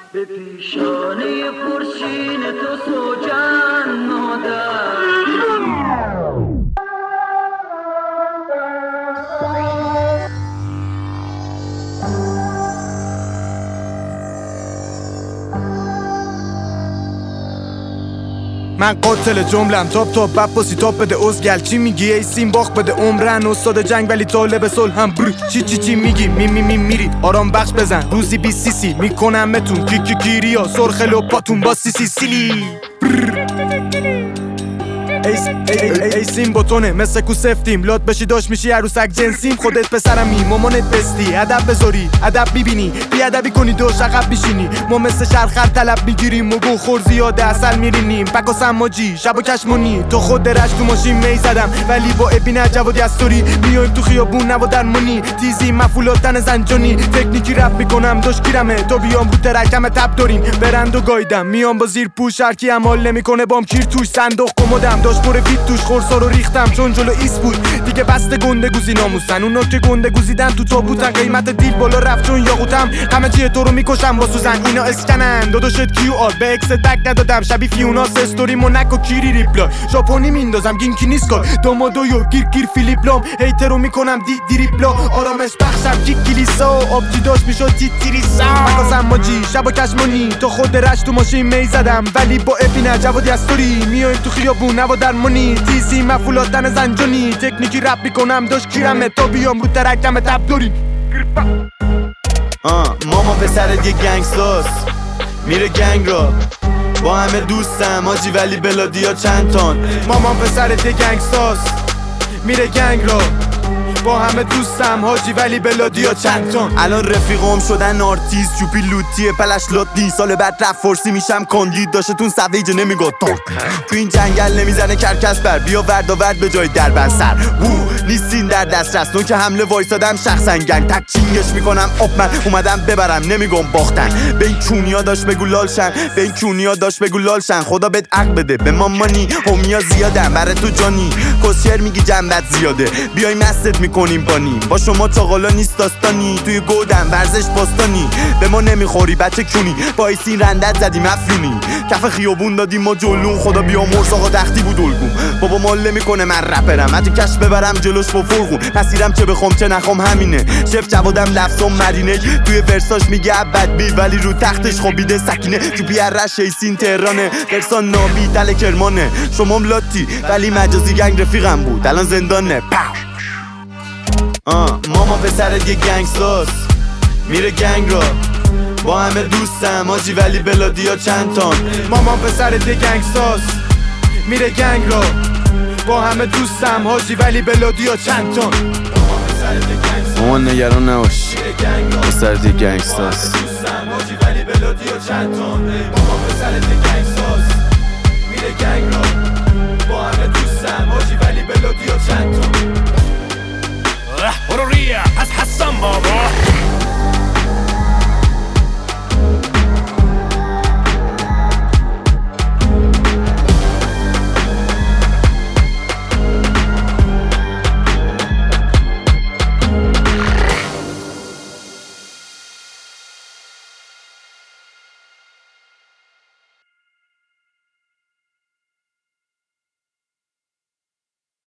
به پیشانه پرچین تو سوگند مادر. من قاتل جملم تاپ بپاسی تاپ بده ازگل. چی میگی ای سیم باخ بده عمرن استاد جنگ ولی طالب صلح هم بر. چی میگی میری آرام بخش بزن روزی 20 سی میکنمتون کیریا سرخلو پاتون با سیلی. ای سیم باتونه مثل کو سفتیم لات بشی داشت میشی عروسک جنسیم. خودت پسرمی مامانت بستی ادب بذاری ادب میبینی بی ادبی کنی دوش عقب میشینی. ما مثل شرخر طلب میگیریم و گو خور زیاده اصل میرینیم پکا سماجی شب و کشمونی. تو خود درش تو ماشین می زدم ولی با ابین جوادی استوری میایم تو خیابون نوا درمونی تیزی مفولاتن زنجانی تکنیکی رپ میکنم دوش گیرمه تو بیام رو ترکم تب داریم برند و گایدم میام با زیر پوش هرکی عمال نمیکنه بام کیر توش صندوق کمدم داش پر فیت توش خورسا رو ریختم چون جلو ایس بود دیگه بسته گنده گوزی ناموسن اونا که گنده گوزیدن تو تابوتن قیمت دیل بالا رفت چون یاقوتم همه چیه تو رو میکشم با سوزن اینا اسکنن داداشت کیو آر به اکس تک ندادم شبی فیوناس استوری مونک و کیری ریپلا ژاپنی میندازم گینکی نیست کار دامادویو گیر فیلیپ لام هیترو میکنم دیریپلا آرامش بخشم کلیسا آبجی داشت میشد تیریسا مکاسم ماجی شب و کشمونی تو خود درش تو ماشین می زدم ولی با ابین جوادی استوری میایم تو خیابون نوا درمونی تیزی مفولاتن زنجانی تکنیکی رپ میکنم داشت کیرمه تا بیام رو ترکم تب داریم. ماما پسرت یه گنگستاس میره گنگ را با همه دوستم آجی ولی بلادیا چند تان. مامان پسرت یه گنگستاس میره گنگ را با همه دوستم حاجی ولی بلادیا چند تان. الان رفیقام شدن آرتیست چوپی لوتیه پلش لاتنی سال بعد رفت فورسی میشم کاندید داشتتون سویجه نمیگو تو این جنگل نمیزنه کرکس بر بیا ورد به جای در بر سر نیستین در دسترس نون که حمله وایسادم شخصا گنگ تک چینگش میکنم من اومدم ببرم نمیگم باختن. به این کونیا داشت بگو لالشن خدا بهت عقل بده به مامانی همیا زیادم برای تو جانی کسیر میگی جنبت زیاده بیای مستت میکنیم بانی با شما چاقالا نیست داستانی توی گودم ورزش باستانی به ما نمیخوری بچه کونی بایسین رندت زدیم افیونی کف خیابون دادیم ما جلون خدا بیامرز آقا تختی بود الگون بابا مال میکنه من رپرم حتی کش ببرم جلوش با فرغون مسیرم چه بخوام چه نخوام همینه شف جوادم لفظم مرینه توی ورساش میگه عبد بی ولی رو تختش خوابیده سکینه چوبی رش ایسین تهرانه ورسان نابی تل کرمانه شمام لاتی ولی مجازی گنگ رفیقم بود الان زندانه ماما پسرت یه گنگستاس میره گنگ را با همه دوستم آجی ولی بلادیا چند تان. مامان پسرت یه گنگستاس میره گنگ را با همه دوستم حاجی ولی بلادیا چند تان. مامان نگران نباش پسرت یه گنگستاس مامان پسرت یه گنگستاس میره گنگ را با همه